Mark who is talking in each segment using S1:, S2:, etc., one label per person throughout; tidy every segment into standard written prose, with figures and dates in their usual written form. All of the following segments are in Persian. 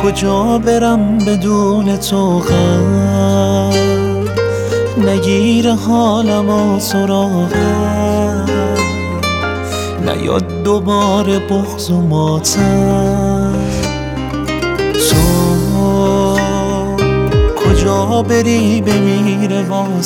S1: کجا برم بدون تو غم نگیره حالم و سراغم نیاد دوباره بغض و ماتم تو کجا بری بمیره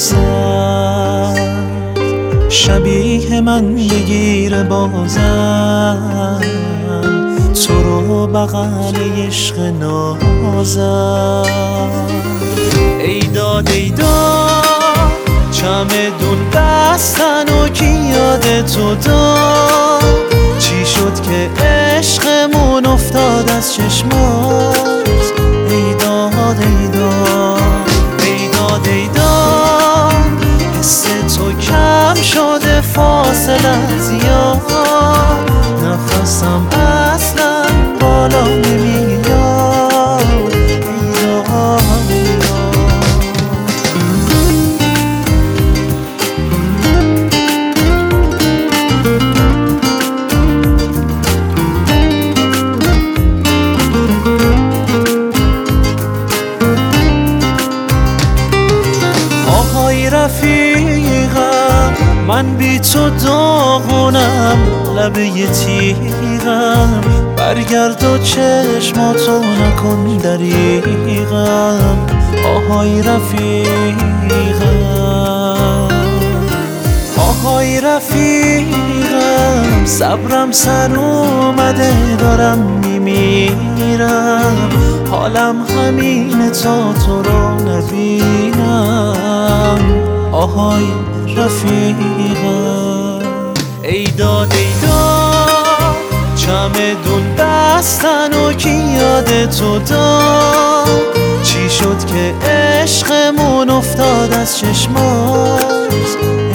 S1: واسم شبیه من بگیره بازم تو رو بغل عشق نازم ای داد ای داد چمدون بستن و کی یاد تو داد چی شد که عشقمون افتاد از چشمات ای داد ای داد ای داد ای داد حس تو کم شده فاصله زیاد نفسم اصلا بالا نمیاد ای داد آهای رفیقم من بی تو داغونم لبه یه تیغم برگرد و چشماتو نکن دریغم آهای رفیقم آهای رفیقم صبرم سر اومده دارم میمیرم حالم همینه تا تو رو نبینم آهای رفیقم ای داد ای داد چمدون بستن و کی یاد تو داد چی شد که عشقمون افتاد از چشمات